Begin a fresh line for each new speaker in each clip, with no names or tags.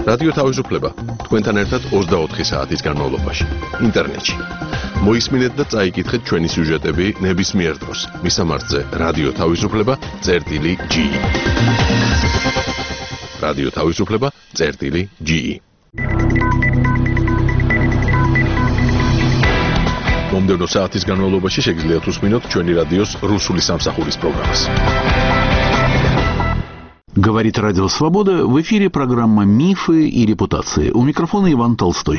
რადიო თავისუფლება თქვენთან ერთად 24 საათის განმავლობაში ინტერნეტში. მოისმინეთ და წაიკითხეთ ჩვენი სიუჟეტები ნებისმიერ დროს. მისამართზე რადიო თავისუფლება.ge. რადიო თავისუფლება.ge. მომდევნო საათის განმავლობაში შეგიძლიათ უსმინოთ ჩვენი რადიოს რუსული სამსახურის პროგრამას.
Говорит Радио Свобода, в эфире программа «Мифы и репутации». У микрофона Иван Толстой.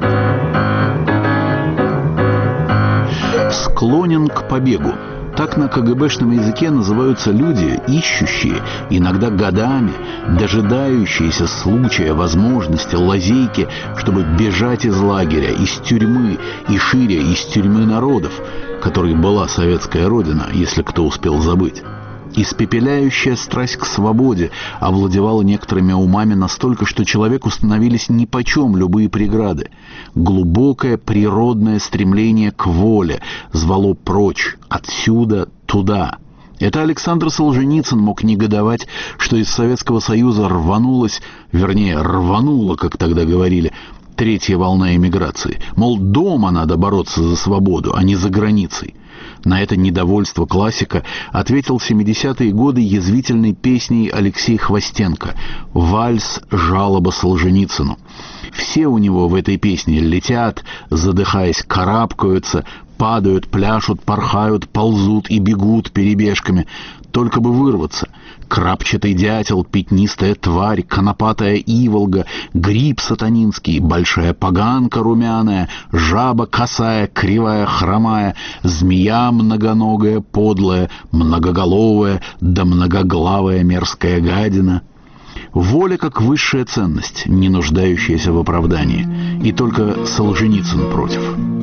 Склонен к побегу. Так на КГБшном языке называются люди, ищущие, иногда годами, дожидающиеся случая, возможности, лазейки, чтобы бежать из лагеря, из тюрьмы и шире из тюрьмы народов, которой была советская родина, если кто успел забыть. Испепеляющая страсть к свободе овладевала некоторыми умами настолько, что человеку становились нипочем любые преграды. Глубокое природное стремление к воле звало прочь, отсюда туда. Это Александр Солженицын мог негодовать, что из Советского Союза рванула, как тогда говорили, третья волна эмиграции. Мол, дома надо бороться за свободу, а не за границей. На это недовольство классика ответил в 70-е годы язвительной песней Алексей Хвостенко «Вальс. Жалоба Солженицыну». Все у него в этой песне летят, задыхаясь, карабкаются, падают, пляшут, порхают, ползут и бегут перебежками, только бы вырваться. Крапчатый дятел, пятнистая тварь, конопатая иволга, гриб сатанинский, большая поганка румяная, жаба косая, кривая, хромая, змея многоногая, подлая, многоголовая, да многоглавая мерзкая гадина. Воля как высшая ценность, не нуждающаяся в оправдании. И только Солженицын против.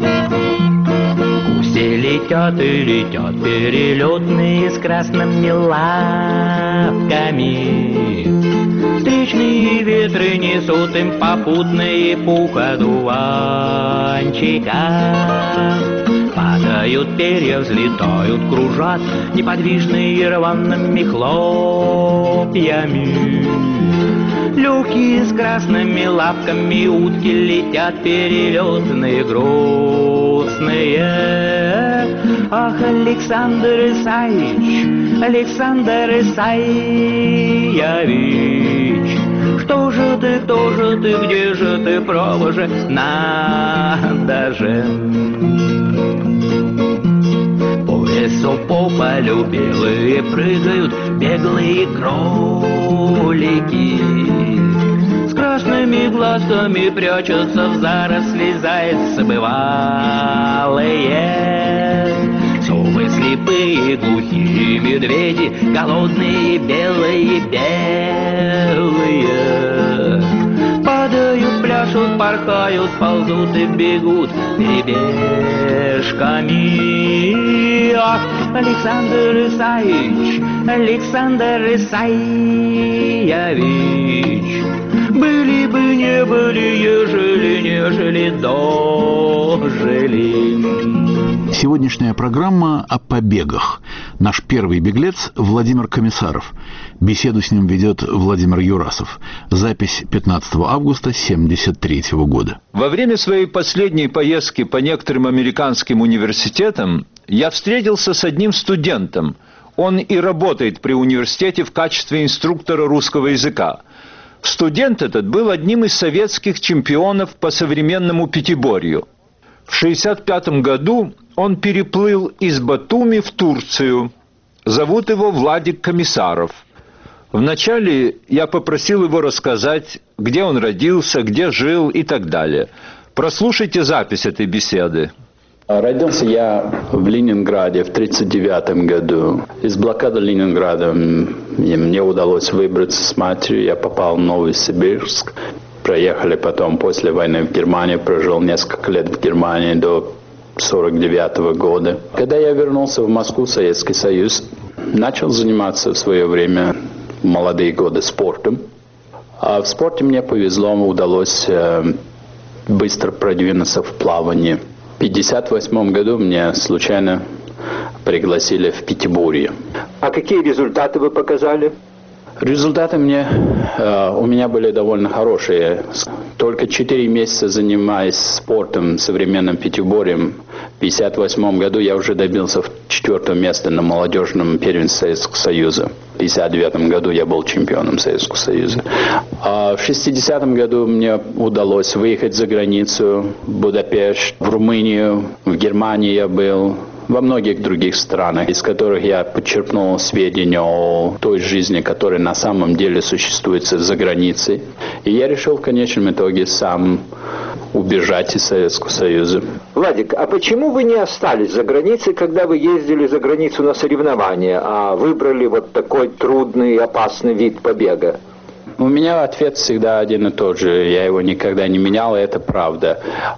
Все летят и летят перелетные с красными лапками. Встречные ветры несут им попутные пуходуванчика. Падают перья, взлетают, кружат неподвижные рваными хлопьями. Легкие с красными лапками утки летят перелетные, грустные. Ах, Александр Исаевич, Александр Исаевич, что же ты, где же ты, право же, надо же. По лесу, по полю белые прыгают беглые кролики. С красными глазками прячутся в заросли зайцы бывалые. Совы слепые, глухие медведи, голодные, белые. Падают, пляшут, порхают, ползут и бегут перебежками. Ах, Александр Исаевич, Александр Исаевич, были бы, не были, ежели дожили.
Сегодняшняя программа о побегах. Наш первый беглец Владимир Комиссаров. Беседу с ним ведет Владимир Юрасов. Запись 15 августа 1973 года.
Во время своей последней поездки по некоторым американским университетам я встретился с одним студентом. Он и работает при университете в качестве инструктора русского языка. Студент этот был одним из советских чемпионов по современному пятиборью. В 1965 году он переплыл из Батуми в Турцию. Зовут его Владик Комиссаров. Вначале я попросил его рассказать, где он родился, где жил и так далее. Прослушайте запись этой беседы.
Родился я в Ленинграде в 1939 году. Из блокады Ленинграда мне удалось выбраться с матерью. Я попал в Новосибирск. Проехали потом после войны в Германию. Прожил несколько лет в Германии до 1949 года. Когда я вернулся в Москву, в Советский Союз, начал заниматься в свое время, в молодые годы, спортом. А в спорте мне повезло, удалось быстро продвинуться в плавании. В 1958 году меня случайно пригласили в Пятиборье.
А какие результаты вы показали?
Результаты у меня были довольно хорошие. Только 4 месяца занимаясь спортом, современным пятиборьем, в 1958 году я уже добился 4-го места на молодежном первенстве Советского Союза. В 1959 году я был чемпионом Советского Союза. А в 1960 году мне удалось выехать за границу, в Будапешт, в Румынию, в Германии я был. Во многих других странах, из которых я подчерпнул сведения о той жизни, которая на самом деле существует за границей. И я решил в конечном итоге сам убежать из Советского Союза.
Владик, а почему вы не остались за границей, когда вы ездили за границу на соревнования, а выбрали вот такой трудный и опасный вид побега?
У меня ответ всегда один и тот же. Я его никогда не менял, и это правда.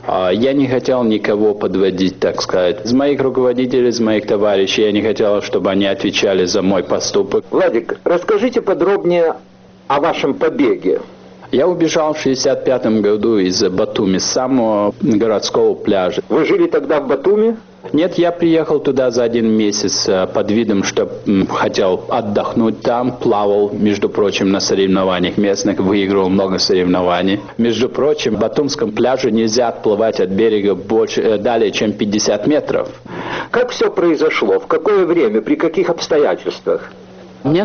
Я не хотел никого подводить, так сказать. Из моих руководителей, из моих товарищей, я не хотел, чтобы они отвечали за мой поступок.
Владик, расскажите подробнее о вашем побеге.
Я убежал в 1965 году из Батуми, с самого городского пляжа.
Вы жили тогда в Батуми?
Нет, я приехал туда за 1 месяц под видом, что хотел отдохнуть там, плавал, между прочим, на соревнованиях местных, выиграл много соревнований. Между прочим, в Батумском пляже нельзя отплывать от берега далее, чем 50 метров.
Как все произошло? В какое время? При каких обстоятельствах?
Мне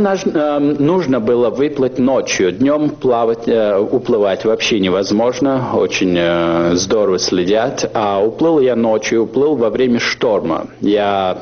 нужно было выплыть ночью. Днем уплывать вообще невозможно. Очень здорово следят. А уплыл я ночью, уплыл во время шторма. Я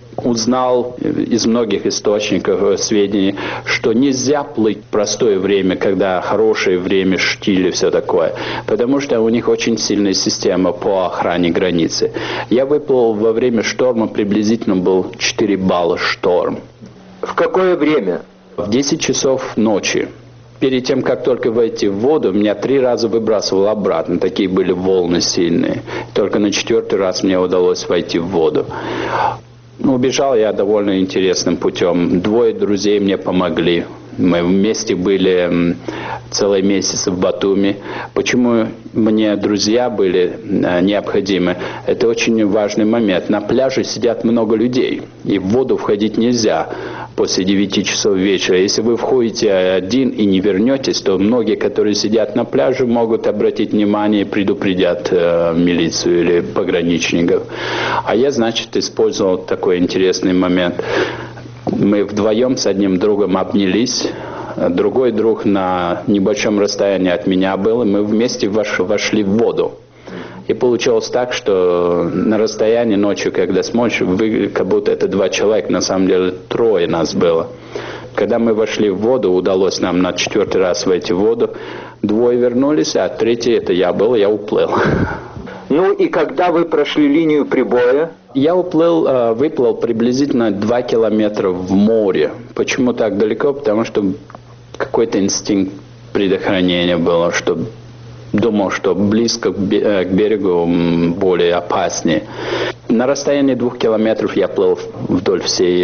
узнал из многих источников сведений, что нельзя плыть в простое время, когда хорошее время, штиль и все такое. Потому что у них очень сильная система по охране границы. Я выплыл во время шторма, приблизительно был 4 балла шторм.
В какое время?
В 10 часов ночи. Перед тем, как только войти в воду, меня 3 раза выбрасывало обратно. Такие были волны сильные. Только на 4-й раз мне удалось войти в воду. Убежал я довольно интересным путем. 2 друзей мне помогли. Мы вместе были целый месяц в Батуми. Почему мне друзья были необходимы? Это очень важный момент. На пляже сидят много людей, и в воду входить нельзя после 9 часов вечера. Если вы входите один и не вернетесь, то многие, которые сидят на пляже, могут обратить внимание и предупредят милицию или пограничников. А я, значит, использовал такой интересный момент. Мы вдвоем с одним другом обнялись. Другой друг на небольшом расстоянии от меня был, и мы вместе вошли в воду. И получилось так, что на расстоянии ночью, когда смотришь, как будто это 2 человека, на самом деле 3 нас было. Когда мы вошли в воду, удалось нам на 4-й раз войти в воду. 2 вернулись, а 3-й это я был, я уплыл.
Ну и когда вы прошли линию прибоя?
Я выплыл приблизительно 2 километра в море. Почему так далеко? Потому что какой-то инстинкт предохранения было, что думал, что близко к берегу более опаснее. На расстоянии 2 километров я плыл вдоль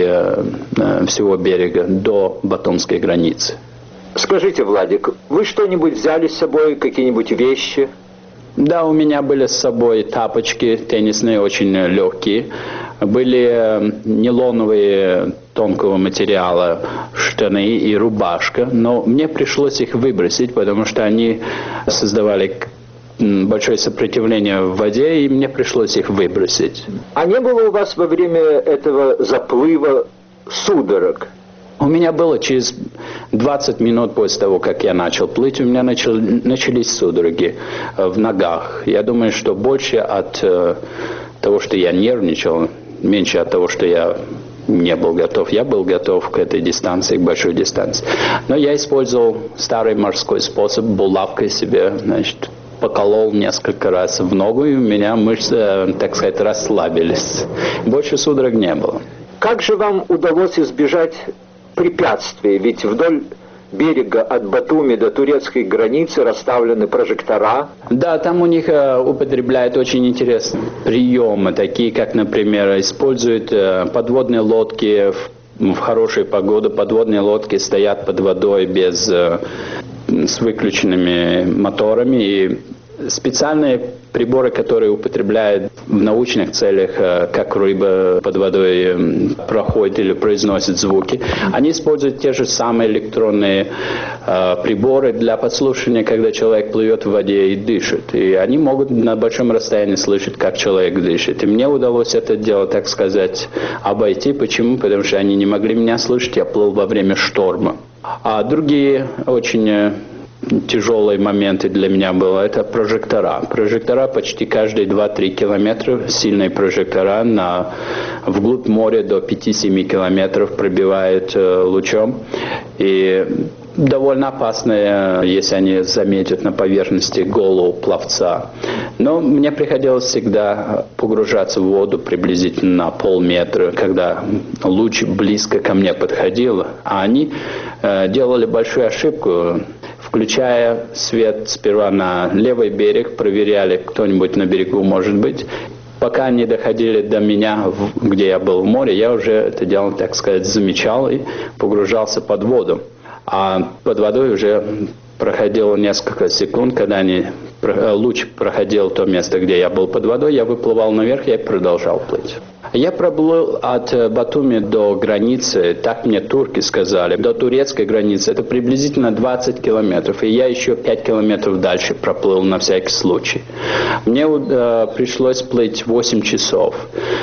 всего берега до Батумской границы.
Скажите, Владик, вы что-нибудь взяли с собой, какие-нибудь вещи?
Да, у меня были с собой тапочки теннисные, очень легкие. Были нейлоновые тонкого материала штаны и рубашка. Но мне пришлось их выбросить, потому что они создавали большое сопротивление в воде, и мне пришлось их выбросить.
А не было у вас во время этого заплыва судорог?
У меня было через 20 минут после того, как я начал плыть, у меня начались судороги в ногах. Я думаю, что больше от того, что я нервничал, меньше от того, что я не был готов. Я был готов к этой дистанции, к большой дистанции. Но я использовал старый морской способ, булавкой себе, значит, поколол несколько раз в ногу, и у меня мышцы, так сказать, расслабились. Больше судорог не было.
Как же вам удалось избежать препятствий? Ведь вдоль берега от Батуми до турецкой границы расставлены прожектора.
Да, там у них употребляют очень интересные приемы, такие как, например, используют подводные лодки в хорошую погоду. Подводные лодки стоят под водой с выключенными моторами, и специальные приборы, которые употребляют в научных целях, как рыба под водой проходит или произносит звуки, они используют те же самые электронные приборы для подслушивания, когда человек плывет в воде и дышит. И они могут на большом расстоянии слышать, как человек дышит. И мне удалось это дело, так сказать, обойти. Почему? Потому что они не могли меня слышать, я плыл во время шторма. А другие очень тяжелые моменты для меня было, это прожектора. Прожектора почти каждые 2-3 километра, сильные прожектора вглубь моря до 5-7 километров пробивают лучом. И довольно опасные, если они заметят на поверхности голову пловца. Но мне приходилось всегда погружаться в воду приблизительно на полметра, когда луч близко ко мне подходил. А они делали большую ошибку, включая свет сперва на левый берег, проверяли, кто-нибудь на берегу может быть. Пока они доходили до меня, где я был в море, я уже это дело, так сказать, замечал и погружался под воду. А под водой уже проходило несколько секунд, когда луч проходил то место, где я был под водой, я выплывал наверх, я продолжал плыть. Я проплыл от Батуми до границы, так мне турки сказали, до турецкой границы. Это приблизительно 20 километров, и я еще 5 километров дальше проплыл на всякий случай. Мне пришлось плыть 8 часов.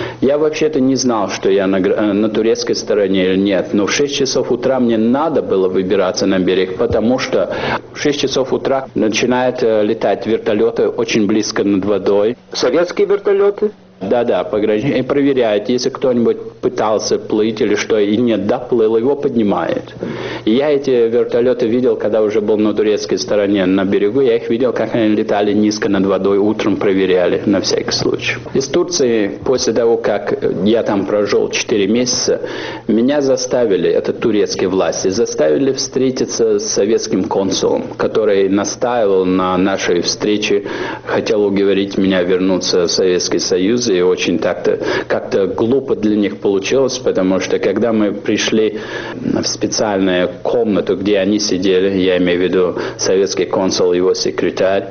Я вообще-то не знал, что я на турецкой стороне или нет, но в 6 часов утра мне надо было выбираться на берег, потому что в 6 часов утра начинают летать вертолеты очень близко над водой.
Советские вертолеты?
Да, пограничники проверяют, если кто-нибудь пытался плыть или что, и не доплыл, его поднимает. И я эти вертолеты видел, когда уже был на турецкой стороне на берегу, я их видел, как они летали низко над водой, утром проверяли на всякий случай. Из Турции, после того, как я там прожил 4 месяца, меня заставили, это турецкие власти, заставили встретиться с советским консулом, который настаивал на нашей встрече, хотел уговорить меня вернуться в Советский Союз. И очень как-то глупо для них получилось, потому что когда мы пришли в специальную комнату, где они сидели, я имею в виду советский консул и его секретарь,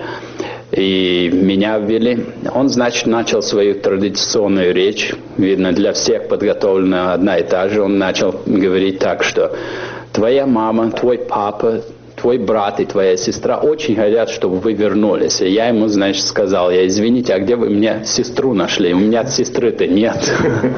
и меня ввели, он, значит, начал свою традиционную речь, видно, для всех подготовлена одна и та же, он начал говорить так, что твоя мама, твой папа, твой брат и твоя сестра очень хотят, чтобы вы вернулись. И я ему, значит, сказал, извините, а где вы мне сестру нашли? У меня сестры-то нет.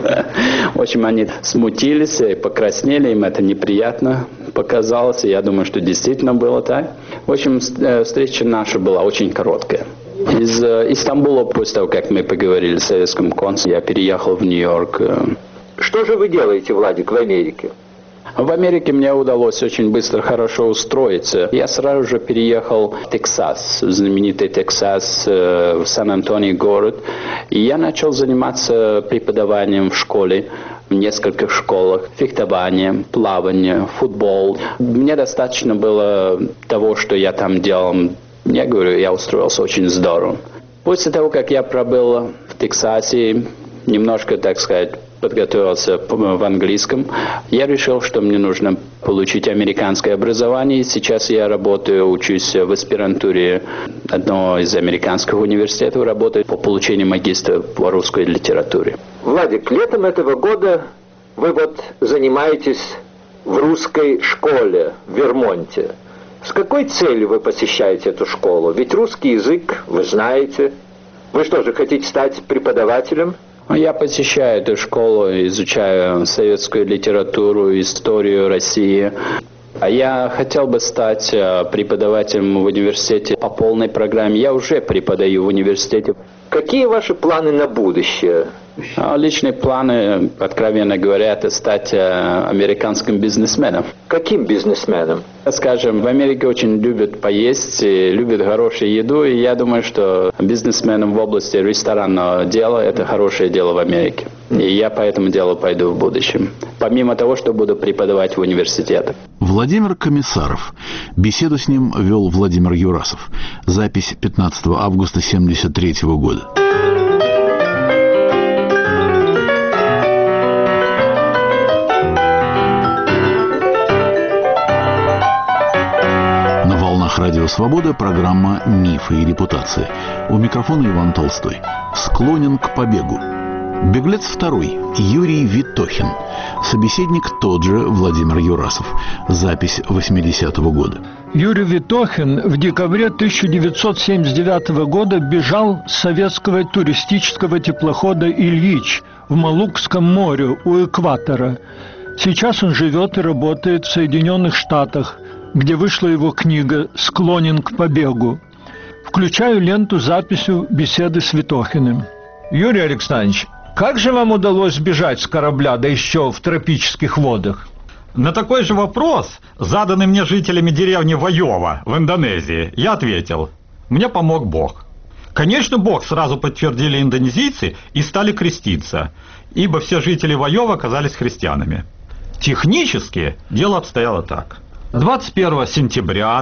В общем, они смутились и покраснели, им это неприятно показалось. И я думаю, что действительно было так. В общем, встреча наша была очень короткая. Из Стамбула, после того, как мы поговорили с советским консулом, я переехал в Нью-Йорк.
Что же вы делаете, Владик, в Америке?
В Америке мне удалось очень быстро, хорошо устроиться. Я сразу же переехал в Техас, знаменитый Техас, в Сан-Антонио город. И я начал заниматься преподаванием в школе, в нескольких школах, фехтованием, плаванием, футбол. Мне достаточно было того, что я там делал. Я говорю, я устроился очень здорово. После того, как я пробыл в Техасе, немножко, так сказать, подготовился в английском, я решил, что мне нужно получить американское образование. Сейчас я работаю, учусь в аспирантуре одного из американских университетов, работаю по получению магистра по русской литературе.
Владик, летом этого года вы занимаетесь в русской школе в Вермонте. С какой целью вы посещаете эту школу? Ведь русский язык вы знаете. Вы что же, хотите стать преподавателем?
Я посещаю эту школу, изучаю советскую литературу, историю России. А я хотел бы стать преподавателем в университете по полной программе. Я уже преподаю в университете.
Какие ваши планы на будущее?
Личные планы, откровенно говоря, это стать американским бизнесменом.
Каким бизнесменом?
Скажем, в Америке очень любят поесть, любят хорошую еду, и я думаю, что бизнесменам в области ресторанного дела это хорошее дело в Америке. И я по этому делу пойду в будущем. Помимо того, что буду преподавать в университетах.
Владимир Комиссаров. Беседу с ним вел Владимир Юрасов. Запись 15 августа 1973 года. волнах Радио Свобода программа «Мифы и репутация». У микрофона Иван Толстой. Склонен к побегу. Беглец второй. Юрий Витохин. Собеседник тот же Владимир Юрасов. Запись 80-го года.
Юрий Витохин в декабре 1979 года бежал с советского туристического теплохода «Ильич» в Малукском море у экватора. Сейчас он живет и работает в Соединенных Штатах, где вышла его книга «Склонен к побегу». Включаю ленту с записью беседы с Витохиным.
Юрий Александрович, как же вам удалось сбежать с корабля, да еще в тропических водах?
На такой же вопрос, заданный мне жителями деревни Ваева в Индонезии, я ответил: мне помог Бог. Конечно, Бог сразу подтвердили индонезийцы и стали креститься, ибо все жители Ваева оказались христианами. Технически дело обстояло так. 21 сентября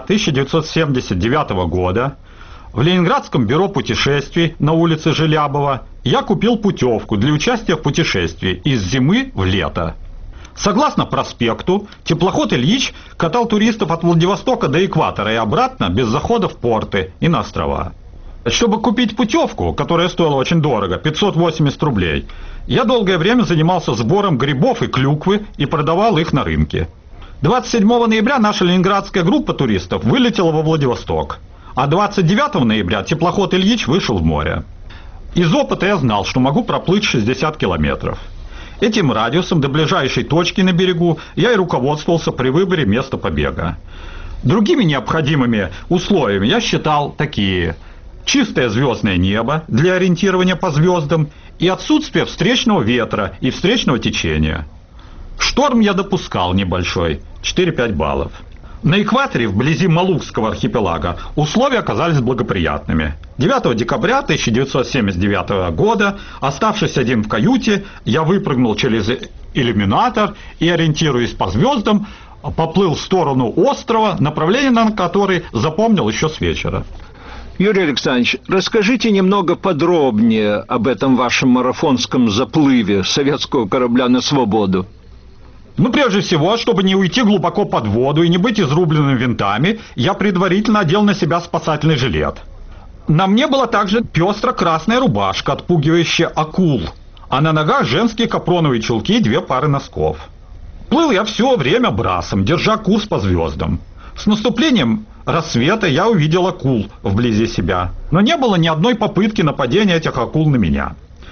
1979 года в Ленинградском бюро путешествий на улице Желябова я купил путевку для участия в путешествии из зимы в лето. Согласно проспекту, теплоход «Ильич» катал туристов от Владивостока до экватора и обратно без захода в порты и на острова. Чтобы купить путевку, которая стоила очень дорого, 580 рублей, я долгое время занимался сбором грибов и клюквы и продавал их на рынке. 27 ноября наша ленинградская группа туристов вылетела во Владивосток, а 29 ноября теплоход «Ильич» вышел в море. Из опыта я знал, что могу проплыть 60 километров. Этим радиусом до ближайшей точки на берегу я и руководствовался при выборе места побега. Другими необходимыми условиями я считал такие: чистое звездное небо для ориентирования по звездам и отсутствие встречного ветра и встречного течения. Шторм я допускал небольшой, 4-5 баллов. На экваторе, вблизи Малукского архипелага, условия оказались благоприятными. 9 декабря 1979 года, оставшись один в каюте, я выпрыгнул через иллюминатор и, ориентируясь по звездам, поплыл в сторону острова, направление на который запомнил еще с вечера.
Юрий Александрович, расскажите немного подробнее об этом вашем марафонском заплыве советского корабля на свободу.
Ну, прежде всего, чтобы не уйти глубоко под воду и не быть изрубленным винтами, я предварительно одел на себя спасательный жилет. На мне была также пестро-красная рубашка, отпугивающая акул, а на ногах женские капроновые чулки и 2 пары носков. Плыл я все время брасом, держа курс по звездам. С наступлением рассвета я увидел акул вблизи себя, но не было ни одной попытки нападения этих акул на меня.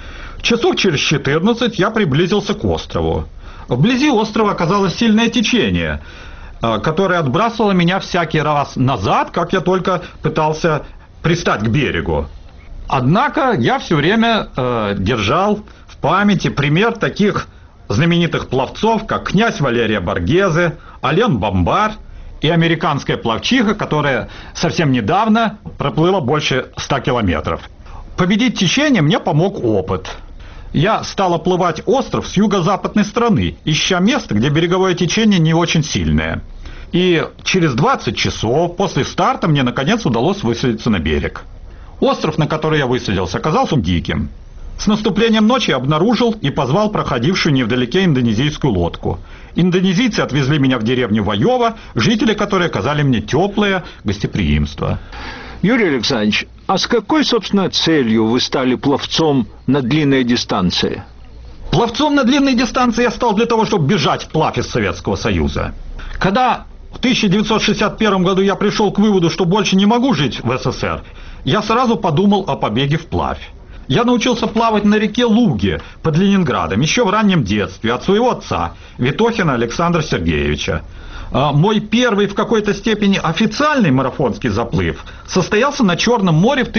Часов через 14 я приблизился к острову. Вблизи острова оказалось сильное течение, которое отбрасывало меня всякий раз назад, как я только пытался пристать к берегу. Однако я все время держал в памяти пример таких знаменитых пловцов, как князь Валерия Боргезе, Ален Бомбар и американская пловчиха, которая совсем недавно проплыла больше 100 километров. Победить течение мне помог опыт. Я стал оплывать остров с юго-западной стороны, ища место, где береговое течение не очень сильное. И через 20 часов после старта мне наконец удалось высадиться на берег. Остров, на который я высадился, оказался диким. С наступлением ночи я обнаружил и позвал проходившую невдалеке индонезийскую лодку. Индонезийцы отвезли меня в деревню Ваева, жители которой оказали мне теплое гостеприимство.
Юрий Александрович, а с какой, собственно, целью вы стали пловцом на длинной дистанции?
Пловцом на длинной дистанции я стал для того, чтобы бежать вплавь из Советского Союза. Когда в 1961 году я пришел к выводу, что больше не могу жить в СССР, я сразу подумал о побеге вплавь. Я научился плавать на реке Луге под Ленинградом еще в раннем детстве от своего отца, Витохина Александра Сергеевича. Мой первый в какой-то степени официальный марафонский заплыв состоялся на Черном море в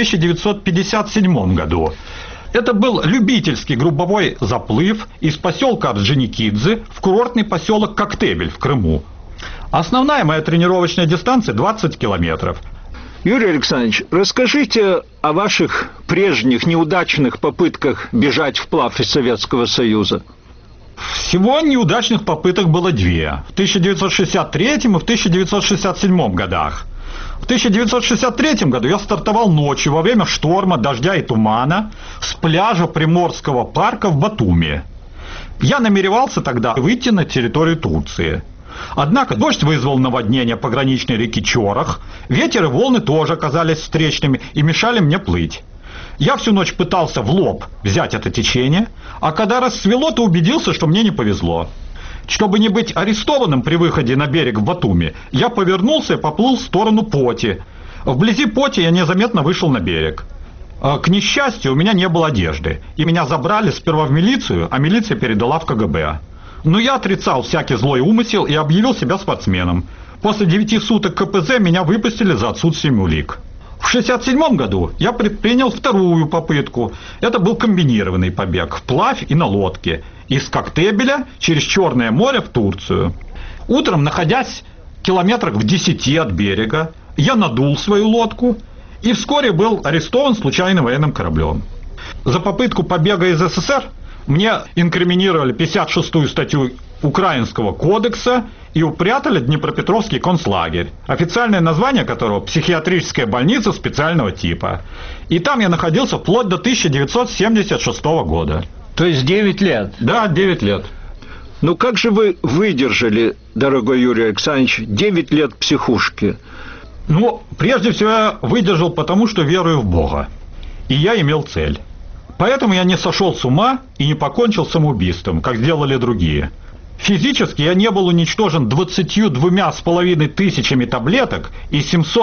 1957 году. Это был любительский групповой заплыв из поселка Орджоникидзе в курортный поселок Коктебель в Крыму. Основная моя тренировочная дистанция 20 километров.
Юрий Александрович, расскажите о ваших прежних неудачных попытках бежать вплавь из Советского Союза.
Всего неудачных попыток было 2. В 1963 и в 1967 годах. В 1963 году я стартовал ночью во время шторма, дождя и тумана с пляжа Приморского парка в Батуми. Я намеревался тогда выйти на территорию Турции. Однако дождь вызвал наводнение пограничной реки Чорох, ветер и волны тоже оказались встречными и мешали мне плыть. Я всю ночь пытался в лоб взять это течение, а когда рассвело, то убедился, что мне не повезло. Чтобы не быть арестованным при выходе на берег в Батуми, я повернулся и поплыл в сторону Поти. Вблизи Поти я незаметно вышел на берег. К несчастью, у меня не было одежды, и меня забрали сперва в милицию, а милиция передала в КГБ. Но я отрицал всякий злой умысел и объявил себя спортсменом. После 9 суток КПЗ меня выпустили за отсутствием улик. В 1967 году я предпринял вторую попытку. Это был комбинированный побег вплавь и на лодке. Из Коктебеля через Черное море в Турцию. Утром, находясь километрах в 10 от берега, я надул свою лодку и вскоре был арестован случайным военным кораблем. За попытку побега из СССР мне инкриминировали 56-ю статью Украинского кодекса и упрятали в Днепропетровский концлагерь, официальное название которого «Психиатрическая больница специального типа». И там я находился вплоть до 1976 года.
То есть 9 лет?
Да, 9 лет.
Ну как же вы выдержали, дорогой Юрий Александрович, 9 лет психушки?
Ну, прежде всего я выдержал, потому что верую в Бога. И я имел цель. Поэтому я не сошел с ума и не покончил самоубийством, как сделали другие. Физически я не был уничтожен 22,5 тысячами таблеток и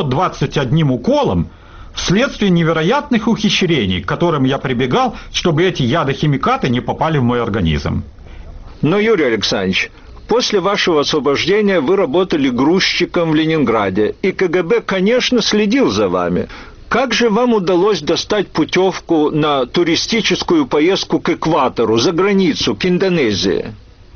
721 уколом вследствие невероятных ухищрений, к которым я прибегал, чтобы эти ядохимикаты не попали в мой организм.
Но, Юрий Александрович, после вашего освобождения вы работали грузчиком в Ленинграде, и КГБ, конечно, следил за вами. Как же вам удалось достать путевку на туристическую поездку к экватору, за границу, к Индонезии?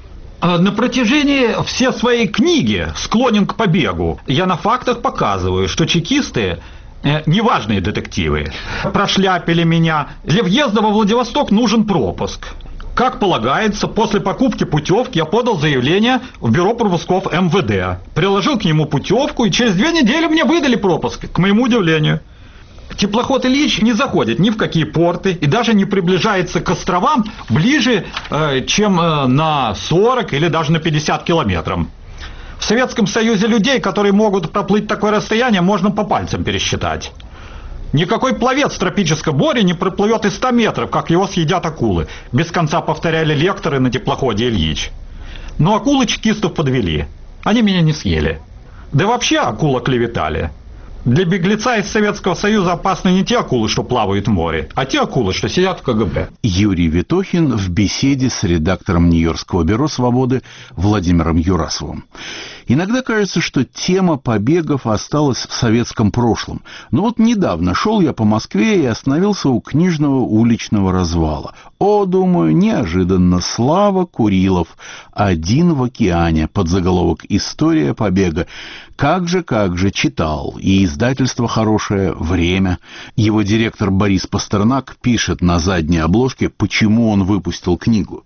На протяжении всей своей книги «Склонен к побегу» я на фактах показываю, что чекисты неважные детективы. Прошляпили меня. Для въезда во Владивосток нужен пропуск. Как полагается, после покупки путевки я подал заявление в бюро пропусков МВД. Приложил к нему путевку, и через 2 недели мне выдали пропуск, к моему удивлению. Теплоход «Ильич» не заходит ни в какие порты и даже не приближается к островам ближе, чем на 40 или даже на 50 километров. В Советском Союзе людей, которые могут проплыть такое расстояние, можно по пальцам пересчитать. Никакой пловец в тропическом море не проплывет и 100 метров, как его съедят акулы. Без конца повторяли лекторы на теплоходе «Ильич». Но акулы чекистов подвели. Они меня не съели. Да вообще акула клеветали. Для беглеца из Советского Союза опасны не те акулы, что плавают в море, а те акулы, что сидят в КГБ.
Юрий Витохин в беседе с редактором Нью-Йоркского бюро «Свободы» Владимиром Юрасовым. Иногда кажется, что тема побегов осталась в советском прошлом. Но вот недавно шел я по Москве и остановился у книжного уличного развала. О, думаю, неожиданно, Слава Курилов, один в океане, под заголовок «История побега». Как же, читал. И издательство хорошее, «Время». Его директор Борис Пастернак пишет на задней обложке, почему он выпустил книгу.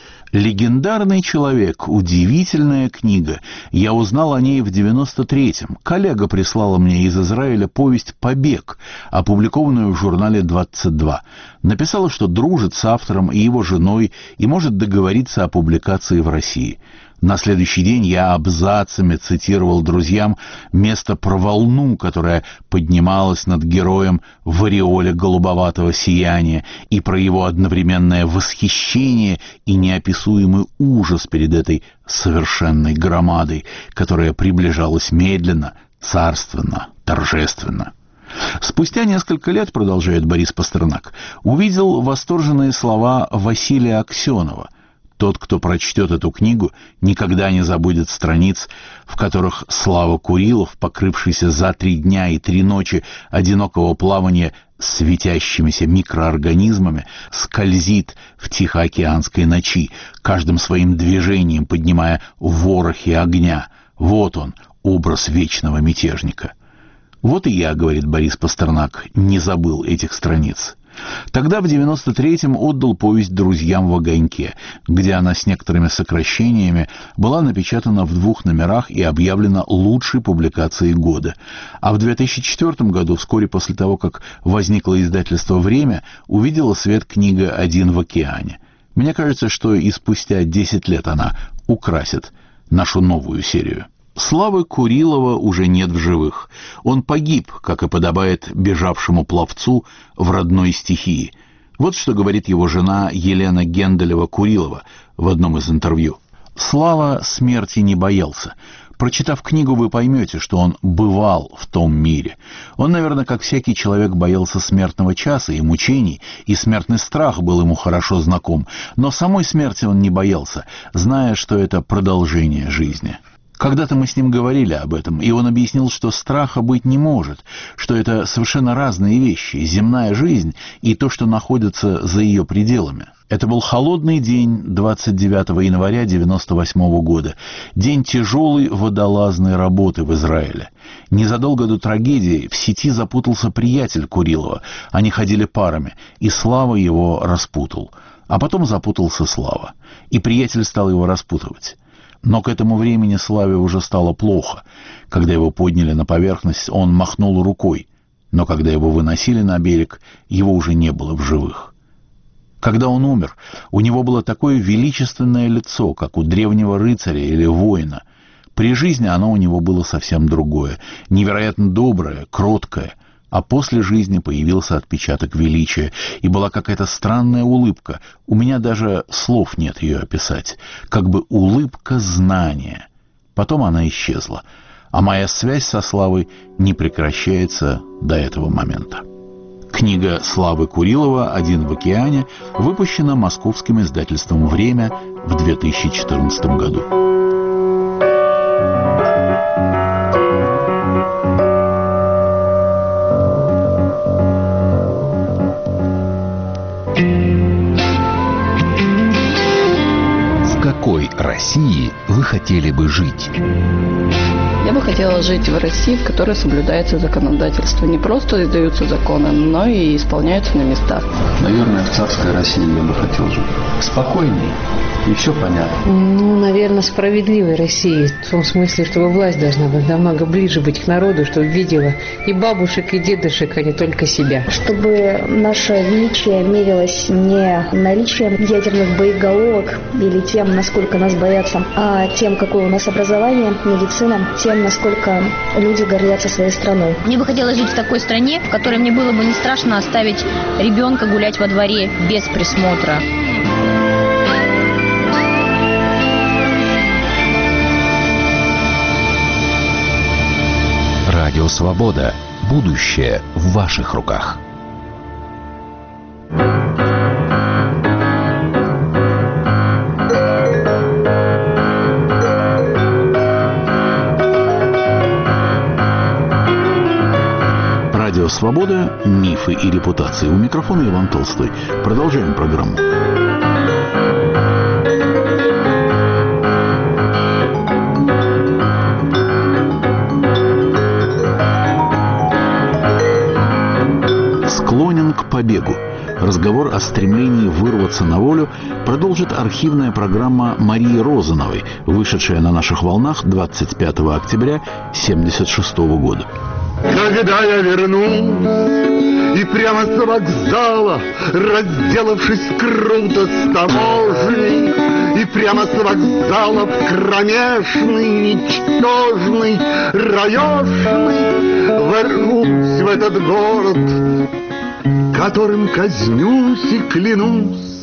Легендарный человек, удивительная книга. Я узнал о ней в 93-м. Коллега прислала мне из Израиля повесть «Побег», опубликованную в журнале «22». Написала, что дружит с автором и его женой и может договориться о публикации в России. На следующий день я абзацами цитировал друзьям место про волну, которая поднималась над героем в ореоле голубоватого сияния, и про его одновременное восхищение и неописуемый ужас перед этой совершенной громадой, которая приближалась медленно, царственно, торжественно. Спустя несколько лет, продолжает Борис Пастернак, увидел восторженные слова Василия Аксенова. Тот, кто прочтет эту книгу, никогда не забудет страниц, в которых Слава Курилов, покрывшийся за 3 дня и 3 ночи одинокого плавания светящимися микроорганизмами, скользит в тихоокеанской ночи, каждым своим движением поднимая ворохи огня. Вот он, образ вечного мятежника. Вот и я, говорит Борис Пастернак, не забыл этих страниц. Тогда в 93-м отдал повесть друзьям в «Огоньке», где она с некоторыми сокращениями была напечатана в 2 номерах и объявлена лучшей публикацией года. А в 2004 году, вскоре после того, как возникло издательство «Время», увидела свет книга «Один в океане». Мне кажется, что и спустя 10 лет она украсит нашу новую серию. Славы Курилова уже нет в живых. Он погиб, как и подобает бежавшему пловцу в родной стихии. Вот что говорит его жена Елена Генделева-Курилова в одном из интервью. Слава смерти не боялся. Прочитав книгу, вы поймете, что он бывал в том мире. Он, наверное, как всякий человек, боялся смертного часа и мучений, и смертный страх был ему хорошо знаком. Но самой смерти он не боялся, зная, что это продолжение жизни. Когда-то мы с ним говорили об этом, и он объяснил, что страха быть не может, что это совершенно разные вещи, земная жизнь и то, что находится за ее пределами. Это был холодный день 29 января 1998 года, день тяжелой водолазной работы в Израиле. Незадолго до трагедии в сети запутался приятель Курилова, они ходили парами, и Слава его распутал. А потом запутался Слава, и приятель стал его распутывать. Но к этому времени Славе уже стало плохо. Когда его подняли на поверхность, он махнул рукой, но когда его выносили на берег, его уже не было в живых. Когда он умер, у него было такое величественное лицо, как у древнего рыцаря или воина. При жизни оно у него было совсем другое, невероятно доброе, кроткое. А после жизни появился отпечаток величия, и была какая-то странная улыбка. У меня даже слов нет ее описать. Как бы улыбка знания. Потом она исчезла. А моя связь со Славой не прекращается до этого момента. Книга Славы Курилова «Один в океане» выпущена московским издательством «Время» в 2014 году.
В какой России вы хотели бы жить?
Я бы хотела жить в России, в которой соблюдается законодательство. Не просто издаются законы, но и исполняются на местах.
Наверное, в царской России я бы хотел жить. Спокойней, и все понятно.
Наверное, справедливой России. В том смысле, чтобы власть должна быть намного ближе быть к народу, чтобы видела и бабушек, и дедушек, а не только себя.
Чтобы наше величие мерилось не наличием ядерных боеголовок или тем, насколько нас боятся, а тем, какое у нас образование, медицина, тем, насколько люди гордятся своей страной.
Мне бы хотелось жить в такой стране, в которой мне было бы не страшно оставить ребенка гулять во дворе без присмотра.
Радио «Свобода». Будущее в ваших руках.
Радио «Свобода». Мифы и репутации. У микрофона Иван Толстой. Продолжаем программу. Склонен к побегу. Разговор о стремлении вырваться на волю продолжит архивная программа Марии Розановой, вышедшая на наших волнах 25 октября 1976 года.
Когда я вернусь, и прямо с вокзала, разделавшись круто с таможней, и прямо с вокзала в кромешный, ничтожный, раешный, ворвусь в этот город, которым казнюсь и клянусь,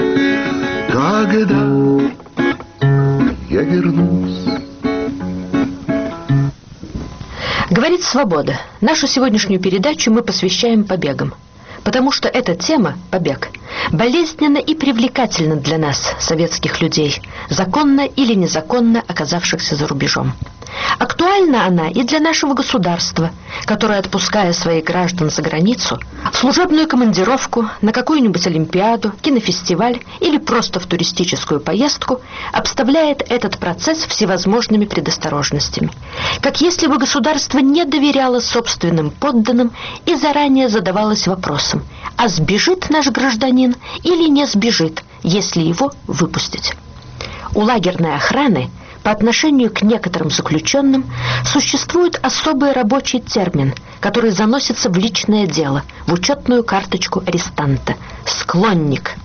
когда я вернусь.
Говорит «Свобода». Нашу сегодняшнюю передачу мы посвящаем побегам. Потому что эта тема, побег, болезненна и привлекательна для нас, советских людей, законно или незаконно оказавшихся за рубежом. Актуальна она и для нашего государства, которое, отпуская своих граждан за границу, в служебную командировку, на какую-нибудь олимпиаду, кинофестиваль или просто в туристическую поездку, обставляет этот процесс всевозможными предосторожностями. Как если бы государство не доверяло собственным подданным и заранее задавалось вопросом, а сбежит наш гражданин или не сбежит, если его выпустить. У лагерной охраны по отношению к некоторым заключенным существует особый рабочий термин, который заносится в личное дело, в учетную карточку арестанта – склонник.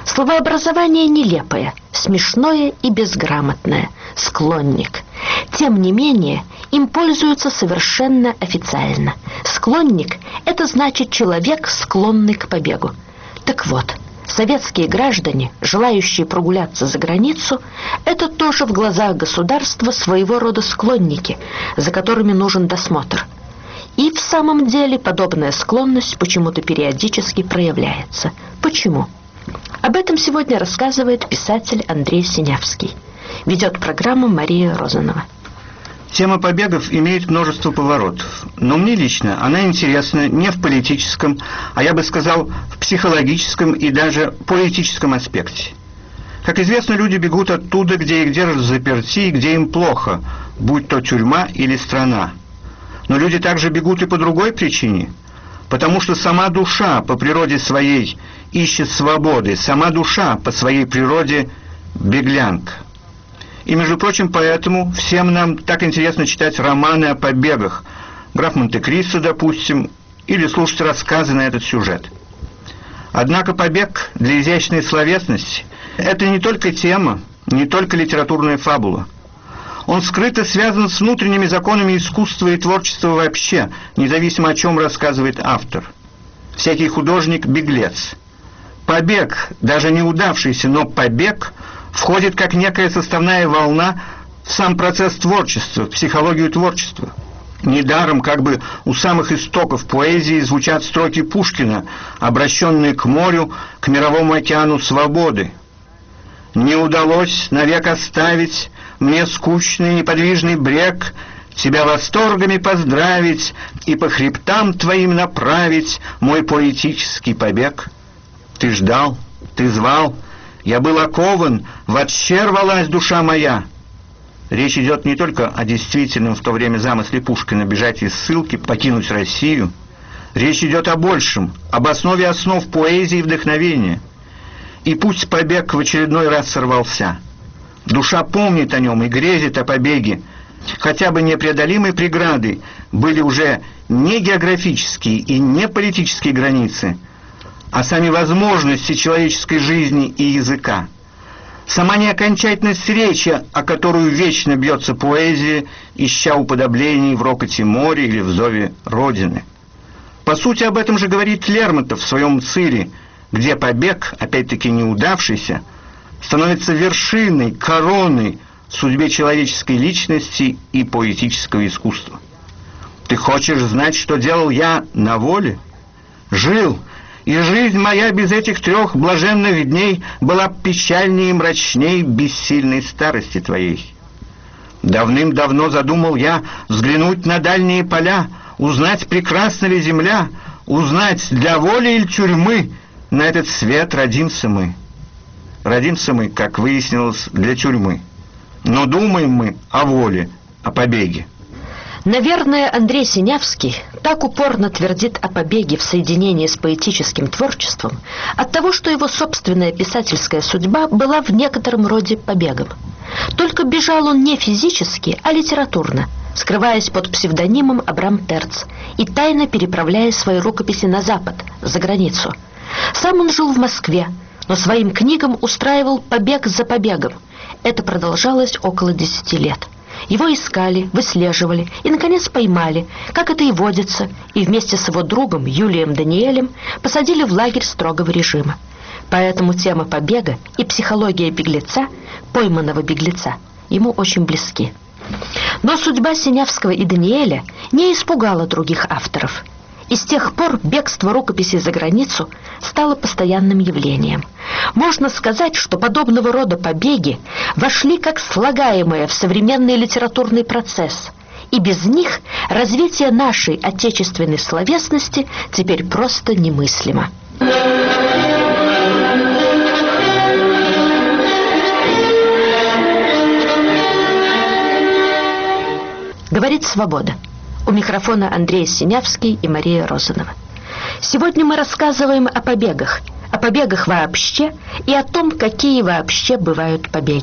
Словообразование нелепое, смешное и безграмотное. Склонник. Тем не менее, им пользуются совершенно официально. Склонник – это значит человек, склонный к побегу. Так вот, советские граждане, желающие прогуляться за границу, это тоже в глазах государства своего рода склонники, за которыми нужен досмотр. И в самом деле подобная склонность почему-то периодически проявляется. Почему? Об этом сегодня рассказывает писатель Андрей Синявский. Ведет программу Мария Розанова.
Тема побегов имеет множество поворотов, но мне лично она интересна не в политическом, а я бы сказал, в психологическом и даже поэтическом аспекте. Как известно, люди бегут оттуда, где их держат взаперти и где им плохо, будь то тюрьма или страна. Но люди также бегут и по другой причине, потому что сама душа по природе своей ищет свободы, сама душа по своей природе беглянка. И, между прочим, поэтому всем нам так интересно читать романы о побегах, «Граф Монте-Кристо», допустим, или слушать рассказы на этот сюжет. Однако побег для изящной словесности – это не только тема, не только литературная фабула. Он скрыто связан с внутренними законами искусства и творчества вообще, независимо о чем рассказывает автор. Всякий художник – беглец. Побег, даже неудавшийся, но побег – входит как некая составная волна в сам процесс творчества, в психологию творчества. Недаром как бы у самых истоков поэзии звучат строки Пушкина, обращенные к морю, к мировому океану свободы. «Не удалось навек оставить мне скучный неподвижный брег, тебя восторгами поздравить и по хребтам твоим направить мой поэтический побег. Ты ждал, ты звал, я был окован, в отще рвалась душа моя». Речь идет не только о действительном в то время замысле Пушкина бежать из ссылки, покинуть Россию. Речь идет о большем, об основе основ поэзии и вдохновения. И пусть побег в очередной раз сорвался. Душа помнит о нем и грезит о побеге. Хотя бы непреодолимые преграды были уже не географические и не политические границы, а сами возможности человеческой жизни и языка. Сама неокончательность речи, о которую вечно бьется поэзия, ища уподоблений в рокоте моря или в зове Родины. По сути, об этом же говорит Лермонтов в своем «Цире», где побег, опять-таки неудавшийся, становится вершиной, короной в судьбе человеческой личности и поэтического искусства. Ты хочешь знать, что делал я на воле? Жил, и жизнь моя без этих 3 блаженных дней была печальнее и мрачней бессильной старости твоей. Давным-давно задумал я взглянуть на дальние поля, узнать, прекрасна ли земля, узнать, для воли или тюрьмы на этот свет родимся мы. Родимся мы, как выяснилось, для тюрьмы. Но думаем мы о воле, о побеге.
Наверное, Андрей Синявский так упорно твердит о побеге в соединении с поэтическим творчеством от того, что его собственная писательская судьба была в некотором роде побегом. Только бежал он не физически, а литературно, скрываясь под псевдонимом Абрам Терц и тайно переправляя свои рукописи на Запад, за границу. Сам он жил в Москве, но своим книгам устраивал побег за побегом. Это продолжалось около 10 лет. Его искали, выслеживали и, наконец, поймали, как это и водится, и вместе с его другом Юлием Даниэлем посадили в лагерь строгого режима. Поэтому тема побега и психология беглеца, пойманного беглеца, ему очень близки. Но судьба Синявского и Даниэля не испугала других авторов. И с тех пор бегство рукописей за границу стало постоянным явлением. Можно сказать, что подобного рода побеги вошли как слагаемое в современный литературный процесс, и без них развитие нашей отечественной словесности теперь просто немыслимо. Говорит «Свобода». У микрофона Андрей Синявский и Мария Розанова. Сегодня мы рассказываем о побегах вообще и о том, какие вообще бывают побеги.